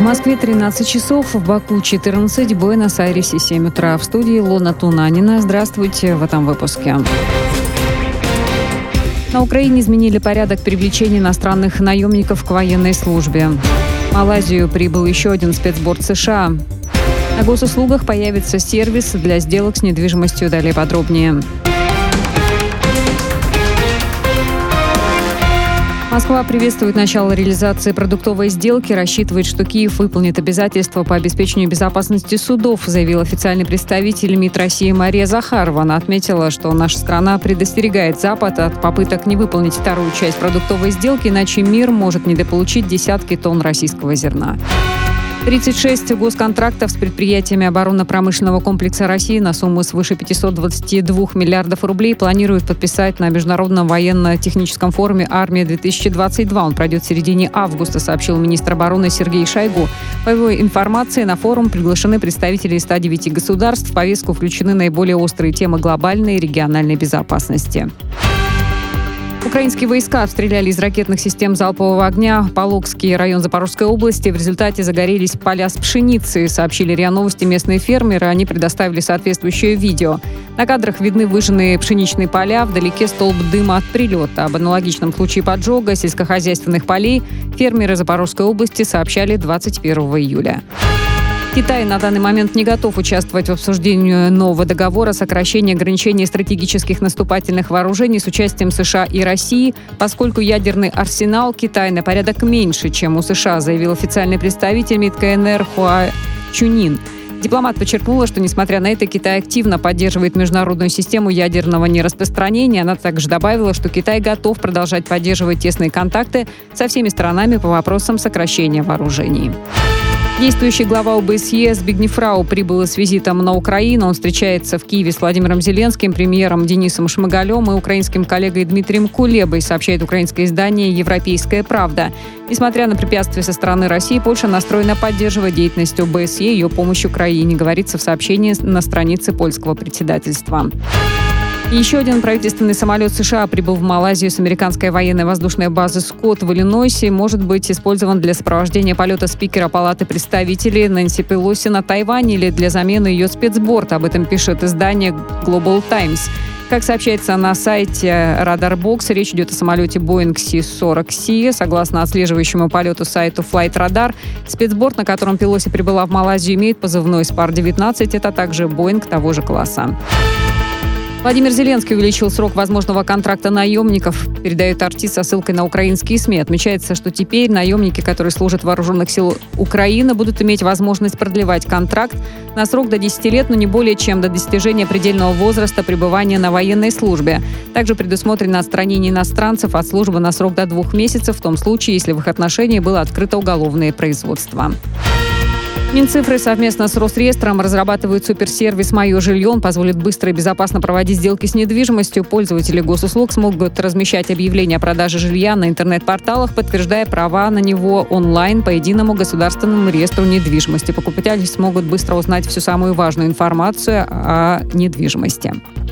Москве 13 часов, в Баку 14, в Буэнос-Айресе 7 утра. В студии Лона Тунанина. Здравствуйте в этом выпуске. На Украине изменили порядок привлечения иностранных наемников к военной службе. В Малайзию прибыл еще один спецборд США. На госуслугах появится сервис для сделок с недвижимостью. Далее подробнее. Москва приветствует начало реализации продуктовой сделки, рассчитывает, что Киев выполнит обязательства по обеспечению безопасности судов, заявил официальный представитель МИД России Мария Захарова. Она отметила, что наша страна предостерегает Запад от попыток не выполнить вторую часть продуктовой сделки, иначе мир может недополучить десятки тонн российского зерна. 36 госконтрактов с предприятиями оборонно-промышленного комплекса России на сумму свыше 522 миллиардов рублей планируют подписать на Международном военно-техническом форуме «Армия-2022». Он пройдет в середине августа, сообщил министр обороны Сергей Шойгу. По его информации, на форум приглашены представители 109 государств. В повестку включены наиболее острые темы глобальной и региональной безопасности. Украинские войска обстреляли из ракетных систем залпового огня Полокский район Запорожской области. В результате загорелись поля с пшеницей, сообщили РИА Новости местные фермеры. Они предоставили соответствующее видео. На кадрах видны выжженные пшеничные поля, вдалеке столб дыма от прилета. Об аналогичном случае поджога сельскохозяйственных полей фермеры Запорожской области сообщали 21 июля. Китай на данный момент не готов участвовать в обсуждении нового договора о сокращении ограничений стратегических наступательных вооружений с участием США и России, поскольку ядерный арсенал Китая на порядок меньше, чем у США, заявил официальный представитель МИД КНР Хуа Чунин. Дипломат подчеркнула, что, несмотря на это, Китай активно поддерживает международную систему ядерного нераспространения. Она также добавила, что Китай готов продолжать поддерживать тесные контакты со всеми сторонами по вопросам сокращения вооружений. Действующий глава ОБСЕ Збигнев Рау прибыл с визитом на Украину. Он встречается в Киеве с Владимиром Зеленским, премьером Денисом Шмыгалем и украинским коллегой Дмитрием Кулебой, сообщает украинское издание «Европейская правда». Несмотря на препятствия со стороны России, Польша настроена поддерживать деятельность ОБСЕ и ее помощь Украине, говорится в сообщении на странице польского председательства. Еще один правительственный самолет США прибыл в Малайзию с американской военной воздушной базы «Скотт» в Иллинойсе. Может быть использован для сопровождения полета спикера Палаты представителей Нэнси Пелоси на Тайвань или для замены ее спецборта. Об этом пишет издание Global Times. Как сообщается на сайте Radarbox, речь идет о самолете Boeing C-40C. Согласно отслеживающему полету сайту Flight Radar, спецборт, на котором Пелоси прибыла в Малайзию, имеет позывной SPAR-19. Это также Boeing того же класса. Владимир Зеленский увеличил срок возможного контракта наемников, передает артист со ссылкой на украинские СМИ. Отмечается, что теперь наемники, которые служат в вооруженных силах Украины, будут иметь возможность продлевать контракт на срок до 10 лет, но не более чем до достижения предельного возраста пребывания на военной службе. Также предусмотрено отстранение иностранцев от службы на срок до 2 месяцев в том случае, если в их отношении было открыто уголовное производство. Минцифры совместно с Росреестром разрабатывают суперсервис «Мое жилье». Он позволит быстро и безопасно проводить сделки с недвижимостью. Пользователи госуслуг смогут размещать объявления о продаже жилья на интернет-порталах, подтверждая права на него онлайн по единому государственному реестру недвижимости. Покупатели смогут быстро узнать всю самую важную информацию о недвижимости.